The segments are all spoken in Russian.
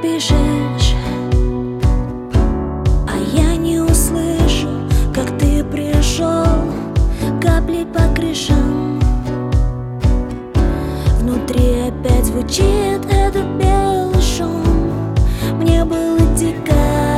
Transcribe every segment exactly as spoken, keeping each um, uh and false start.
бежишь, а я не услышу, как ты пришел. Капли по крышам, внутри опять звучит этот белый шум. Мне было дико,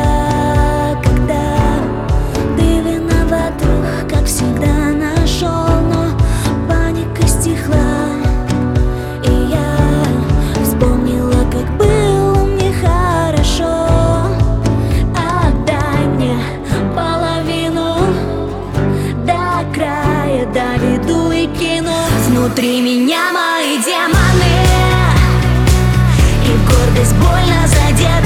когда ты виноватых, как всегда, нашел, но паника стихла, и я вспомнила, как было мне хорошо. Отдай мне половину, до края доведу и кину. Внутри меня мои демоны, и гордость больно задела.